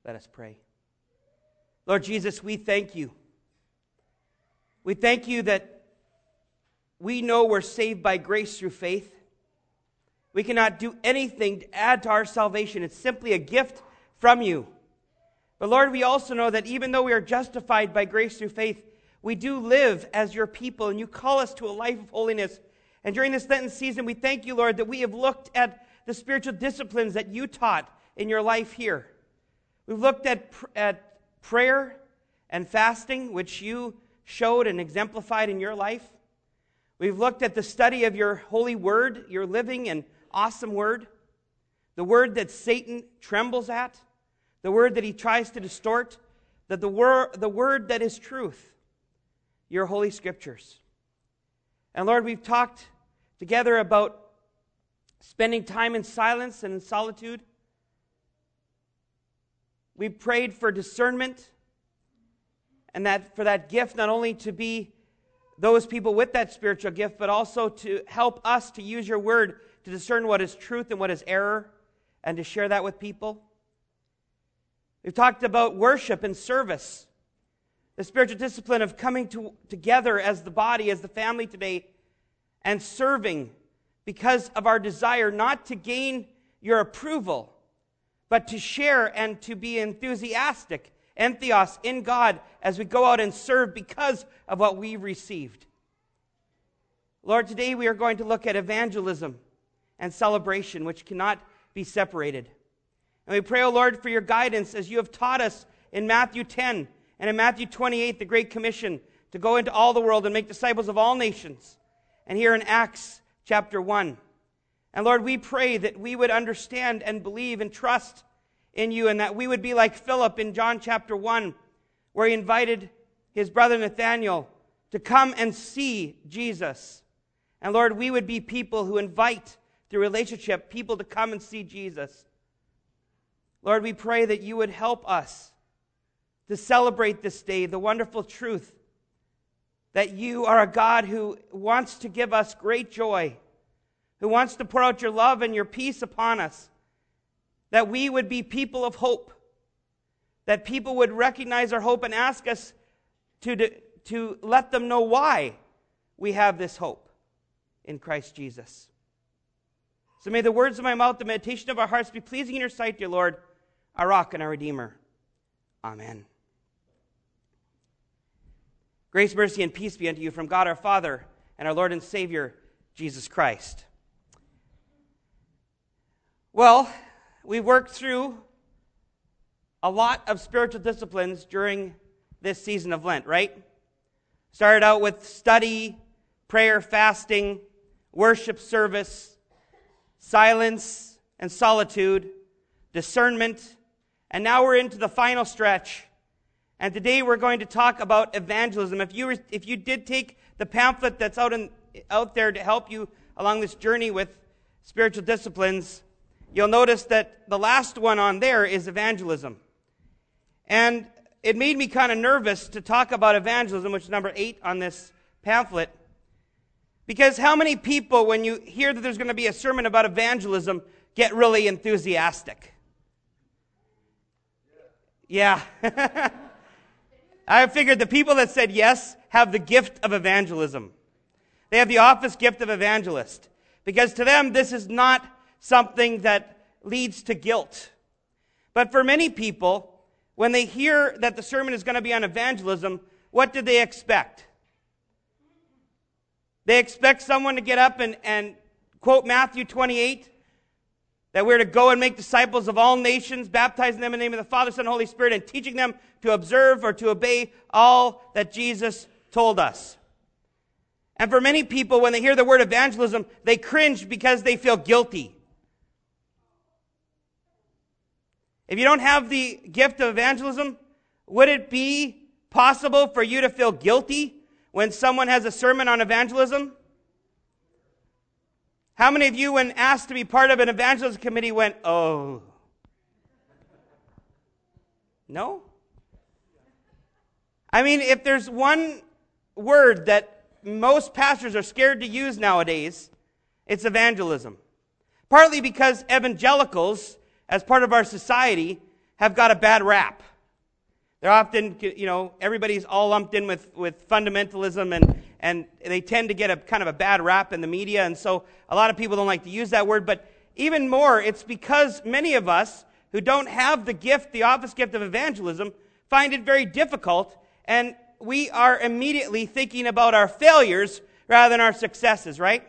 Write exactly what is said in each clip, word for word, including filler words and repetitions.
Let us pray. Lord Jesus, we thank you. We thank you that we know we're saved by grace through faith. We cannot do anything to add to our salvation. It's simply a gift from you. But Lord, we also know that even though we are justified by grace through faith, we do live as your people, and you call us to a life of holiness. And during this Lenten season, we thank you, Lord, that we have looked at the spiritual disciplines that you taught in your life here. We've looked at, at prayer and fasting, which you showed and exemplified in your life. We've looked at the study of your holy word, your living and awesome word, the word that Satan trembles at, the word that he tries to distort, that the, wor- the word that is truth, your holy scriptures. And Lord, we've talked together about spending time in silence and in solitude. We prayed for discernment, and that for that gift not only to be those people with that spiritual gift, but also to help us to use your word to discern what is truth and what is error, and to share that with people. We've talked about worship and service, the spiritual discipline of coming to, together as the body, as the family today, and serving because of our desire not to gain your approval, but to share and to be enthusiastic, entheos, in God as we go out and serve because of what we received. Lord, today we are going to look at evangelism and celebration, which cannot be separated. And we pray, O Lord, for your guidance as you have taught us in Matthew ten and in Matthew twenty-eight, the Great Commission, to go into all the world and make disciples of all nations. And here in Acts chapter one. And Lord, we pray that we would understand and believe and trust in you, and that we would be like Philip in John chapter one, where he invited his brother Nathanael to come and see Jesus. And Lord, we would be people who invite through relationship people to come and see Jesus. Lord, we pray that you would help us to celebrate this day, the wonderful truth that you are a God who wants to give us great joy, who wants to pour out your love and your peace upon us, that we would be people of hope, that people would recognize our hope and ask us to, to let them know why we have this hope in Christ Jesus. So may the words of my mouth, the meditation of our hearts be pleasing in your sight, dear Lord, our rock and our Redeemer. Amen. Grace, mercy, and peace be unto you from God our Father and our Lord and Savior, Jesus Christ. Well, we worked through a lot of spiritual disciplines during this season of Lent, right? Started out with study, prayer, fasting, worship service, silence and solitude, discernment, and now we're into the final stretch. And today we're going to talk about evangelism. If you were, if you did take the pamphlet that's out in, out there to help you along this journey with spiritual disciplines, you'll notice that the last one on there is evangelism. And it made me kind of nervous to talk about evangelism, which is number eight on this pamphlet. Because how many people, when you hear that there's going to be a sermon about evangelism, get really enthusiastic? Yeah. I figured the people that said yes have the gift of evangelism. They have the office gift of evangelist. Because to them, this is not something that leads to guilt. But for many people, when they hear that the sermon is going to be on evangelism, what do they expect? They expect someone to get up and, and quote Matthew twenty-eight, that we're to go and make disciples of all nations, baptizing them in the name of the Father, Son, and Holy Spirit, and teaching them to observe or to obey all that Jesus told us. And for many people, when they hear the word evangelism, they cringe because they feel guilty. If you don't have the gift of evangelism, would it be possible for you to feel guilty when someone has a sermon on evangelism? How many of you, when asked to be part of an evangelism committee, went, oh? No? I mean, if there's one word that most pastors are scared to use nowadays, it's evangelism. Partly because evangelicals, as part of our society, have got a bad rap. They're often, you know, everybody's all lumped in with, with fundamentalism, and, and they tend to get a kind of a bad rap in the media, and so a lot of people don't like to use that word, but even more, it's because many of us who don't have the gift, the office gift of evangelism, find it very difficult, and we are immediately thinking about our failures rather than our successes, right?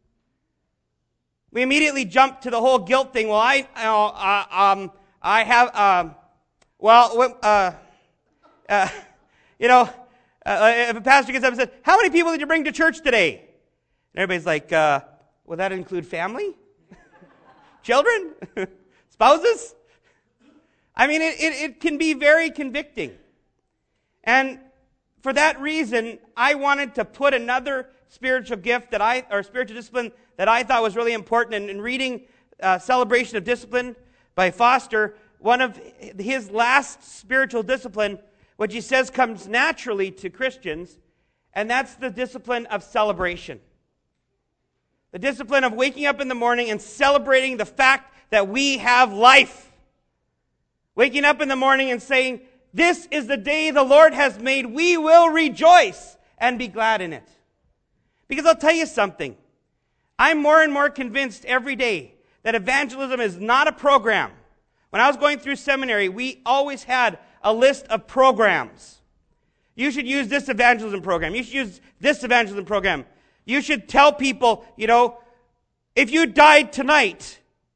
We immediately jump to the whole guilt thing. Well, I, you know, uh, um, I have, um, well, uh, uh, you know, uh, if a pastor gets up and says, "How many people did you bring to church today?" And everybody's like, uh, "Will that include family, children, spouses?" I mean, it, it, it can be very convicting. And for that reason, I wanted to put another spiritual gift that I, or spiritual discipline that I thought was really important. And in reading uh, Celebration of Discipline by Foster, one of his last spiritual discipline, which he says comes naturally to Christians, and that's the discipline of celebration. The discipline of waking up in the morning and celebrating the fact that we have life. Waking up in the morning and saying, "This is the day the Lord has made. We will rejoice and be glad in it." Because I'll tell you something. I'm more and more convinced every day that evangelism is not a program. When I was going through seminary, we always had a list of programs. You should use this evangelism program. You should use this evangelism program. You should tell people, you know, if you died tonight,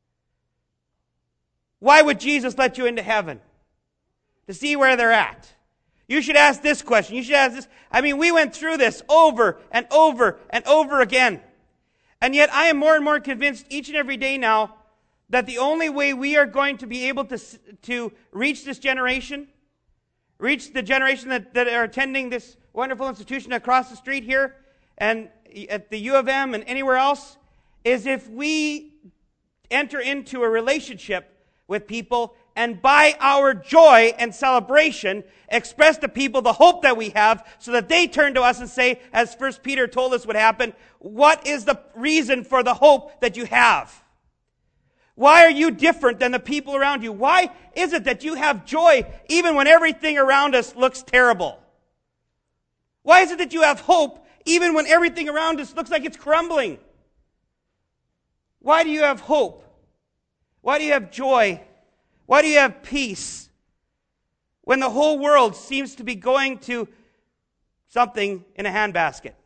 why would Jesus let you into heaven? To see where they're at. You should ask this question. You should ask this. I mean, we went through this over and over and over again. And yet I am more and more convinced each and every day now that the only way we are going to be able to, to reach this generation, reach the generation that, that are attending this wonderful institution across the street here and at the U of M and anywhere else, is if we enter into a relationship with people and by our joy and celebration express to people the hope that we have so that they turn to us and say, as First Peter told us would happen, "What is the reason for the hope that you have? Why are you different than the people around you? Why is it that you have joy even when everything around us looks terrible? Why is it that you have hope even when everything around us looks like it's crumbling? Why do you have hope? Why do you have joy? Why do you have peace when the whole world seems to be going to something in a handbasket?"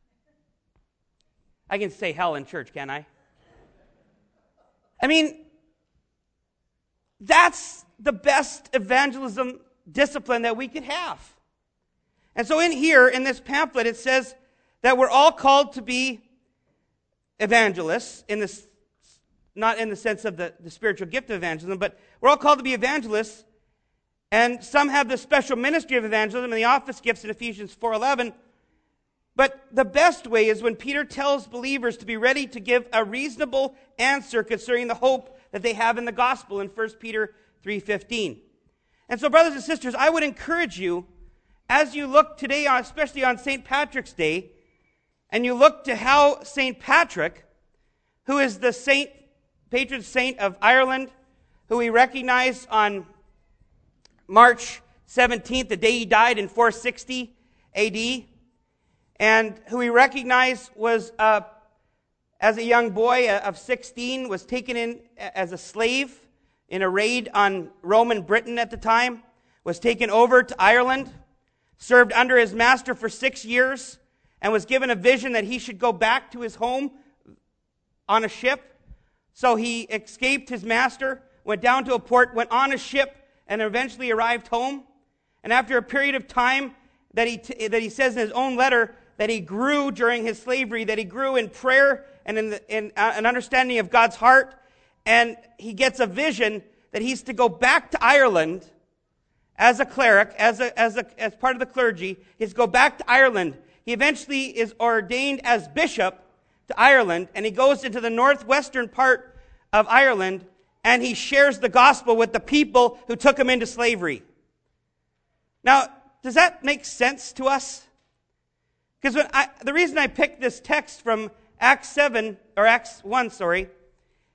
I can say hell in church, can't I? I mean, that's the best evangelism discipline that we could have. And so in here, in this pamphlet, it says that we're all called to be evangelists, in this, not in the sense of the, the spiritual gift of evangelism, but we're all called to be evangelists, and some have the special ministry of evangelism and the office gifts in Ephesians four eleven. But the best way is when Peter tells believers to be ready to give a reasonable answer concerning the hope that they have in the gospel in First Peter three fifteen. And so, brothers and sisters, I would encourage you, as you look today, on, especially on Saint Patrick's Day, and you look to how Saint Patrick, who is the saint, patron saint of Ireland, who we recognize on March seventeenth, the day he died in four sixty A D, and who we recognize was, uh, as a young boy uh, of sixteen, was taken in as a slave in a raid on Roman Britain at the time, was taken over to Ireland, served under his master for six years, and was given a vision that he should go back to his home on a ship. So he escaped his master, went down to a port, went on a ship, and eventually arrived home. And after a period of time that he t- that he says in his own letter that he grew during his slavery, that he grew in prayer and in, the, in uh, an understanding of God's heart, and he gets a vision that he's to go back to Ireland as a cleric, as a, as a, as part of the clergy. He's to go back to Ireland. He eventually is ordained as bishop to Ireland, and he goes into the northwestern part of Ireland, and he shares the gospel with the people who took him into slavery. Now, does that make sense to us? Because when I, the reason I picked this text from Acts seven, or Acts one, sorry,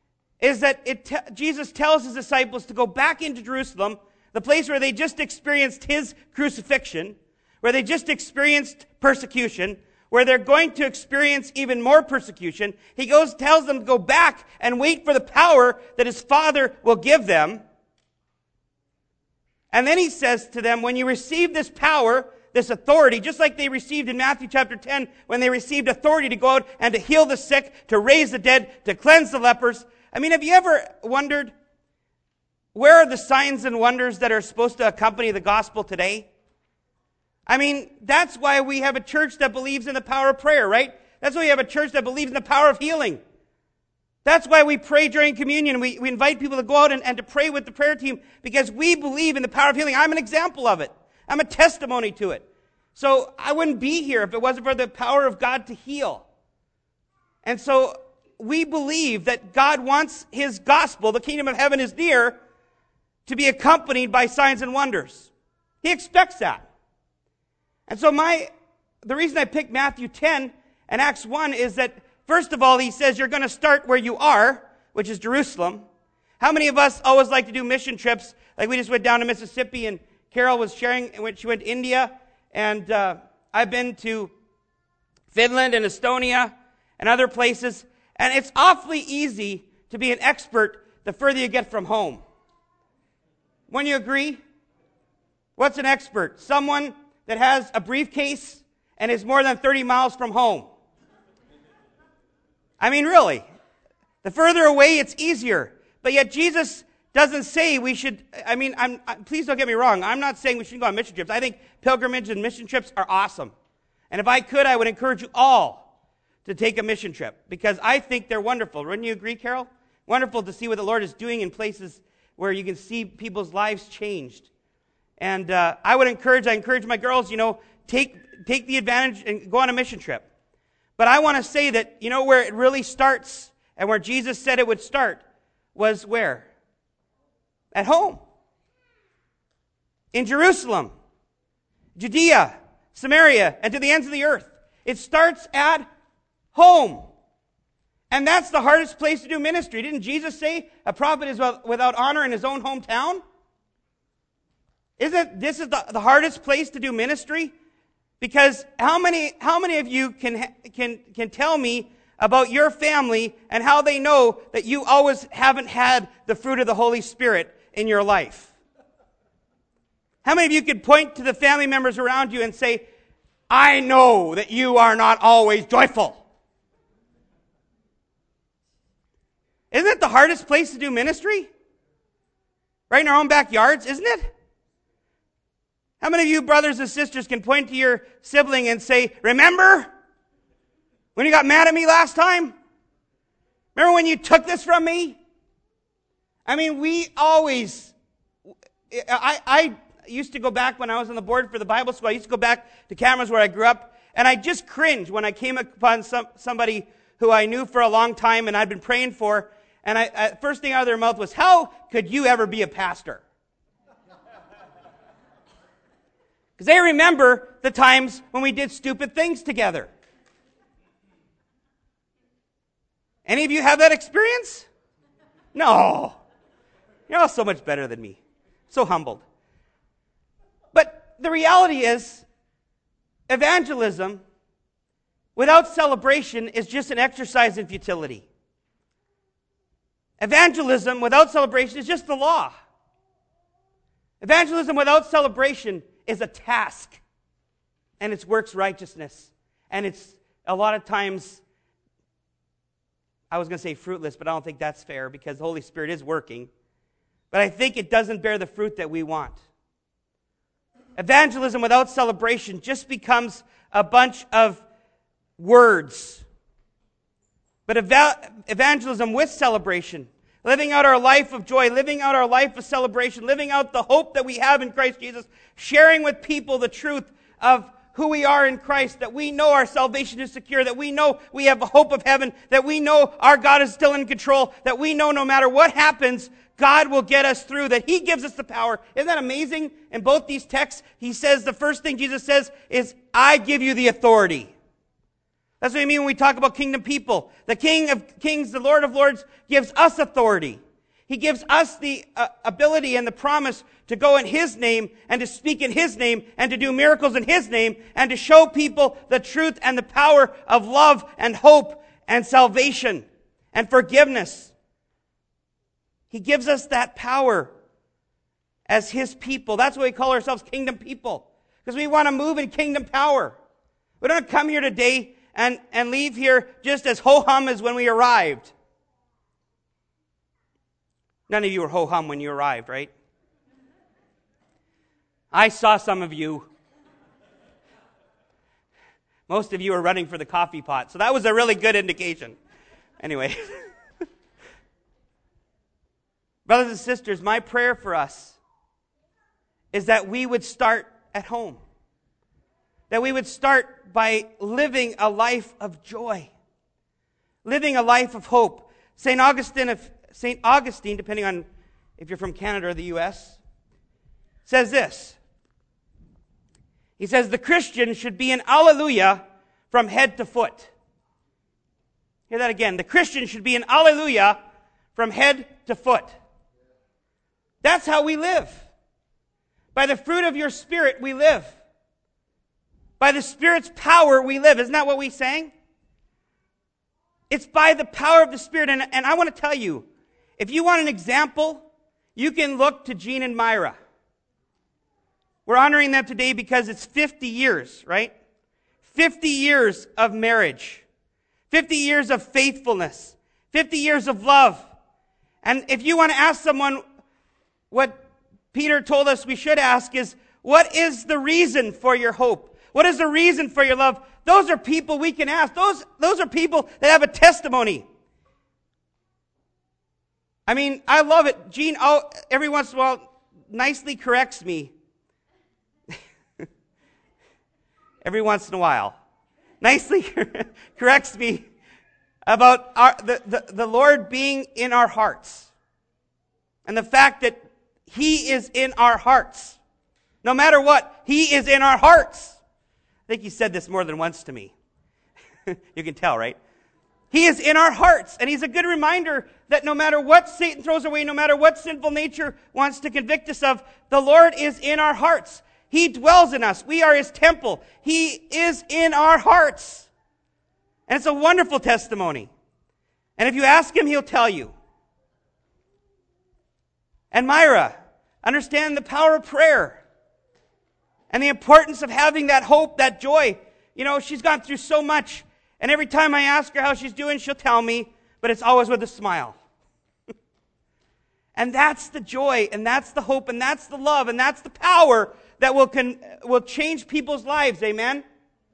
is that it te- Jesus tells his disciples to go back into Jerusalem, the place where they just experienced his crucifixion, where they just experienced persecution, where they're going to experience even more persecution. He goes, tells them to go back and wait for the power that his Father will give them. And then he says to them, when you receive this power, this authority, just like they received in Matthew chapter ten, when they received authority to go out and to heal the sick, to raise the dead, to cleanse the lepers. I mean, have you ever wondered, where are the signs and wonders that are supposed to accompany the gospel today? I mean, that's why we have a church that believes in the power of prayer, right? That's why we have a church that believes in the power of healing. That's why we pray during communion. We, we invite people to go out and, and to pray with the prayer team, because we believe in the power of healing. I'm an example of it. I'm a testimony to it. So I wouldn't be here if it wasn't for the power of God to heal. And so we believe that God wants his gospel, the kingdom of heaven is near, to be accompanied by signs and wonders. He expects that. And so my, the reason I picked Matthew ten and Acts one is that, first of all, he says you're going to start where you are, which is Jerusalem. How many of us always like to do mission trips? Like we just went down to Mississippi, and Carol was sharing when she went to India, and uh, I've been to Finland and Estonia and other places, and it's awfully easy to be an expert the further you get from home. Wouldn't you agree? What's an expert? Someone that has a briefcase and is more than thirty miles from home. I mean, really. The further away, it's easier. But yet Jesus doesn't say we should, I mean, I'm, I, please don't get me wrong. I'm not saying we shouldn't go on mission trips. I think pilgrimage and mission trips are awesome. And if I could, I would encourage you all to take a mission trip, because I think they're wonderful. Wouldn't you agree, Carol? Wonderful to see what the Lord is doing in places where you can see people's lives changed. And uh, I would encourage, I encourage my girls, you know, take take the advantage and go on a mission trip. But I want to say that, you know, where it really starts and where Jesus said it would start was where? At home. In Jerusalem, Judea, Samaria, and to the ends of the earth. It starts at home. And that's the hardest place to do ministry. Didn't Jesus say a prophet is without honor in his own hometown? Isn't this is the, the hardest place to do ministry? Because how many how many of you can can can tell me about your family and how they know that you always haven't had the fruit of the Holy Spirit in your life? How many of you could point to the family members around you and say, I know that you are not always joyful? Isn't it the hardest place to do ministry? Right in our own backyards, isn't it? How many of you brothers and sisters can point to your sibling and say, remember when you got mad at me last time? Remember when you took this from me? I mean, we always, I, I used to go back when I was on the board for the Bible school. I used to go back to Cameras where I grew up, and I just cringed when I came upon some, somebody who I knew for a long time and I'd been praying for, and I, I, first thing out of their mouth was, how could you ever be a pastor? Because they remember the times when we did stupid things together. Any of you have that experience? No. You're all so much better than me. So humbled. But the reality is, evangelism without celebration is just an exercise in futility. Evangelism without celebration is just the law. Evangelism without celebration is a task, and it's works righteousness, and it's a lot of times, I was going to say fruitless, but I don't think that's fair, because the Holy Spirit is working, but I think it doesn't bear the fruit that we want. Evangelism without celebration just becomes a bunch of words, but eva- evangelism with celebration, living out our life of joy, living out our life of celebration, living out the hope that we have in Christ Jesus, sharing with people the truth of who we are in Christ, that we know our salvation is secure, that we know we have a hope of heaven, that we know our God is still in control, that we know no matter what happens, God will get us through, that He gives us the power. Isn't that amazing? In both these texts, He says, the first thing Jesus says is, I give you the authority. That's what we mean when we talk about kingdom people. The King of Kings, the Lord of Lords, gives us authority. He gives us the uh, ability and the promise to go in His name and to speak in His name and to do miracles in His name and to show people the truth and the power of love and hope and salvation and forgiveness. He gives us that power as His people. That's why we call ourselves kingdom people, because we want to move in kingdom power. We don't come here today and, and leave here just as ho-hum as when we arrived. None of you were ho-hum when you arrived, right? I saw some of you. Most of you are running for the coffee pot, so that was a really good indication. Anyway. Brothers and sisters, my prayer for us is that we would start at home. That we would start by living a life of joy. Living a life of hope. Saint Augustine, if, Saint Augustine, depending on if you're from Canada or the U S, says this. He says, the Christian should be an alleluia from head to foot. Hear that again. The Christian should be an alleluia from head to foot. That's how we live. By the fruit of your Spirit, we live. By the Spirit's power, we live. Isn't that what we sang? It's by the power of the Spirit. And, and I want to tell you, if you want an example, you can look to Gene and Myra. We're honoring them today because it's fifty years, right? fifty years of marriage. fifty years of faithfulness. fifty years of love. And if you want to ask someone what Peter told us we should ask is, what is the reason for your hope? What is the reason for your love? Those are people we can ask. Those, those are people that have a testimony. I mean, I love it. Gene, oh, every once in a while, nicely corrects me. Every once in a while. Nicely corrects me about our, the, the, the Lord being in our hearts. And the fact that He is in our hearts. No matter what, He is in our hearts. I think He said this more than once to me. You can tell, right? He is in our hearts. And He's a good reminder that no matter what Satan throws away, no matter what sinful nature wants to convict us of, the Lord is in our hearts. He dwells in us. We are His temple. He is in our hearts. And it's a wonderful testimony. And if you ask Him, He'll tell you. And Myra, understand the power of prayer and the importance of having that hope, that joy. You know, she's gone through so much, and every time I ask her how she's doing, she'll tell me, but it's always with a smile. And that's the joy, and that's the hope, and that's the love, and that's the power that will con- will change people's lives, amen?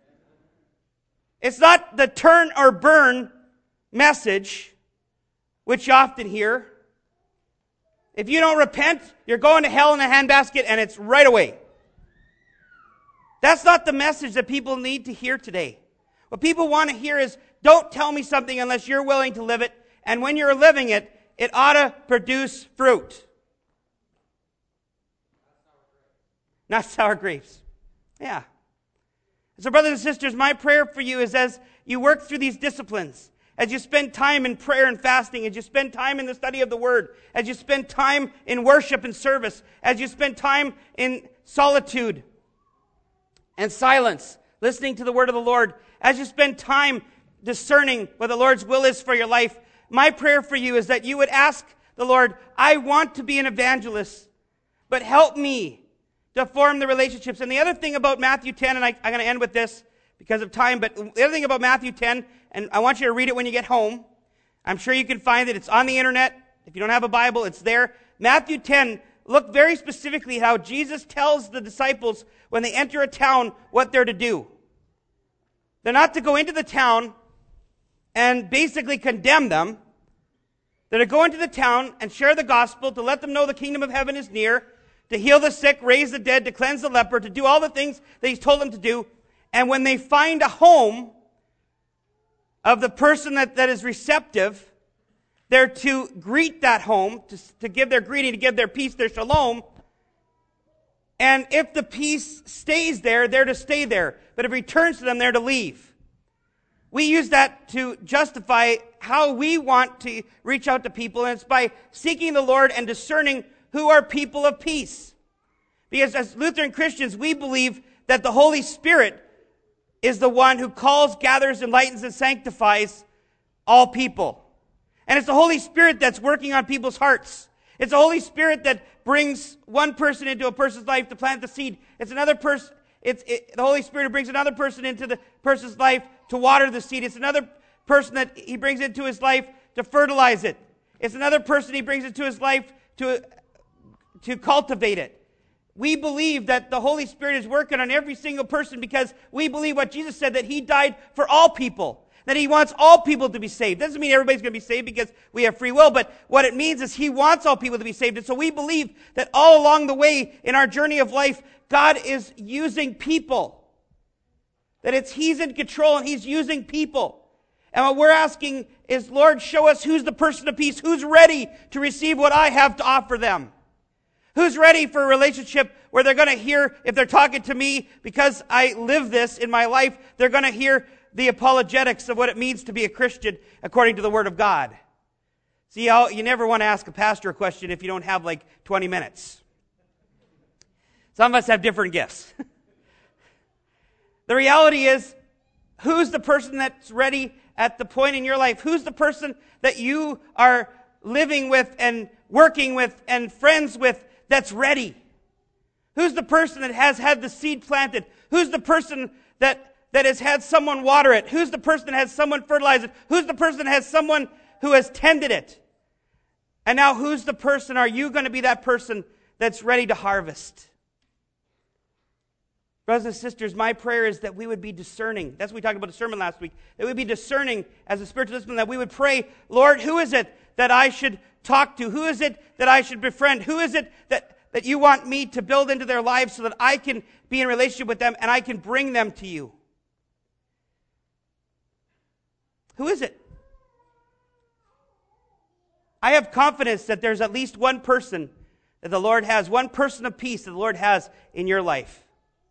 It's not the turn or burn message, which you often hear. If you don't repent, you're going to hell in a handbasket, and it's right away. That's not the message that people need to hear today. What people want to hear is, don't tell me something unless you're willing to live it, and when you're living it, it ought to produce fruit. Not sour grapes. Yeah. So brothers and sisters, my prayer for you is as you work through these disciplines, as you spend time in prayer and fasting, as you spend time in the study of the Word, as you spend time in worship and service, as you spend time in solitude and silence, listening to the Word of the Lord, as you spend time discerning what the Lord's will is for your life, my prayer for you is that you would ask the Lord, I want to be an evangelist, but help me to form the relationships. And the other thing about Matthew ten, and I, I'm going to end with this because of time, but the other thing about Matthew ten, and I want you to read it when you get home. I'm sure you can find it. It's on the internet. If you don't have a Bible, it's there. Matthew ten, look very specifically how Jesus tells the disciples when they enter a town what they're to do. They're not to go into the town and basically condemn them. They're to go into the town and share the gospel, to let them know the kingdom of heaven is near, to heal the sick, raise the dead, to cleanse the leper, to do all the things that He's told them to do. And when they find a home of the person that, that is receptive, they're to greet that home, to, to give their greeting, to give their peace, their shalom. And if the peace stays there, they're to stay there. But if it returns to them, they're to leave. we use that to justify how we want to reach out to people, and it's by seeking the Lord and discerning who are people of peace. Because as Lutheran Christians, we believe that the Holy Spirit is the one who calls, gathers, enlightens, and sanctifies all people. And it's the Holy Spirit that's working on people's hearts. It's the Holy Spirit that brings one person into a person's life to plant the seed. It's another person, it's it, the Holy Spirit who brings another person into the person's life to water the seed. It's another person that he brings into his life to fertilize it. It's another person he brings into his life to, to cultivate it. We believe that the Holy Spirit is working on every single person because we believe what Jesus said, that he died for all people, that he wants all people to be saved. Doesn't mean everybody's going to be saved because we have free will, but what it means is he wants all people to be saved. And so we believe that all along the way in our journey of life, God is using people. That it's he's in control and he's using people. And what we're asking is, Lord, show us who's the person of peace, who's ready to receive what I have to offer them. Who's ready for a relationship where they're going to hear, if they're talking to me because I live this in my life, they're going to hear the apologetics of what it means to be a Christian according to the Word of God. See, you never want to ask a pastor a question if you don't have like twenty minutes. Some of us have different gifts. The reality is, who's the person that's ready at the point in your life? Who's the person that you are living with and working with and friends with that's ready? Who's the person that has had the seed planted? Who's the person that, that has had someone water it? Who's the person that has someone fertilize it? Who's the person that has someone who has tended it? And now who's the person? Are you going to be that person that's ready to harvest? Brothers and sisters, my prayer is that we would be discerning. That's what we talked about the sermon last week. That we would be discerning as a spiritual discipline, that we would pray, Lord, who is it that I should talk to? Who is it that I should befriend? Who is it that, that you want me to build into their lives so that I can be in relationship with them and I can bring them to you? Who is it? I have confidence that there's at least one person that the Lord has, one person of peace that the Lord has in your life.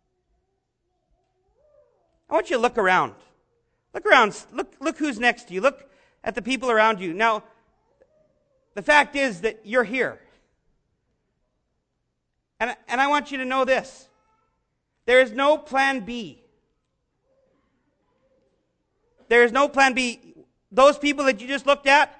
I want you to look around. Look around. Look, look who's next to you. Look at the people around you. Now, the fact is that you're here. And, and I want you to know this. There is no plan B. There is no plan B. Those people that you just looked at,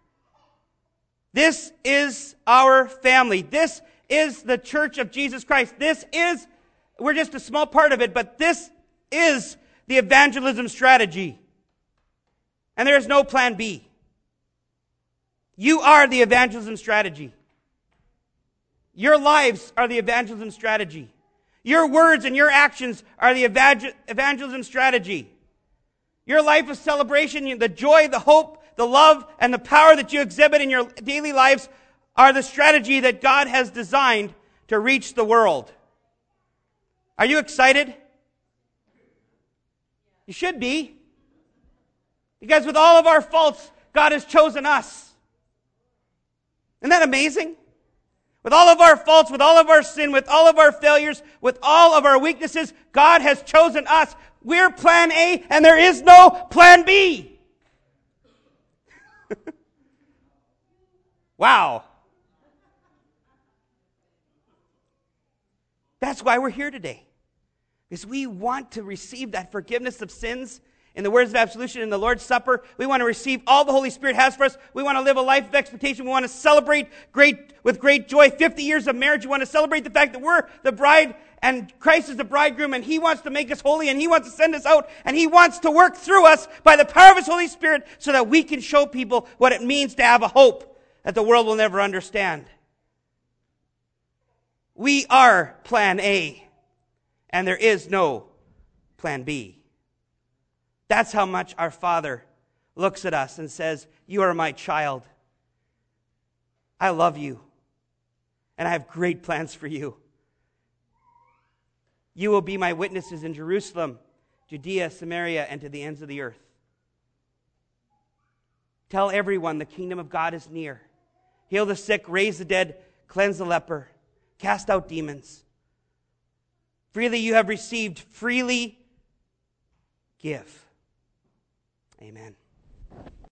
this is our family. This is the church of Jesus Christ. This is, we're just a small part of it, but this is the evangelism strategy. And there is no plan B. You are the evangelism strategy. Your lives are the evangelism strategy. Your words and your actions are the evangelism strategy. Your life of celebration, the joy, the hope, the love, and the power that you exhibit in your daily lives are the strategy that God has designed to reach the world. Are you excited? You should be. Because with all of our faults, God has chosen us. Isn't that amazing? With all of our faults, with all of our sin, with all of our failures, with all of our weaknesses, God has chosen us. We're plan A, and there is no plan B. Wow. That's why we're here today. Because we want to receive that forgiveness of sins in the words of absolution in the Lord's Supper. We want to receive all the Holy Spirit has for us. We want to live a life of expectation. We want to celebrate great with great joy fifty years of marriage. We want to celebrate the fact that we're the bride and Christ is the bridegroom, and He wants to make us holy, and He wants to send us out, and He wants to work through us by the power of His Holy Spirit so that we can show people what it means to have a hope that the world will never understand. We are plan A. And there is no plan B. That's how much our Father looks at us and says, you are my child. I love you. And I have great plans for you. You will be my witnesses in Jerusalem, Judea, Samaria, and to the ends of the earth. Tell everyone the kingdom of God is near. Heal the sick, raise the dead, cleanse the leper, cast out demons. Freely you have received, freely give. Amen.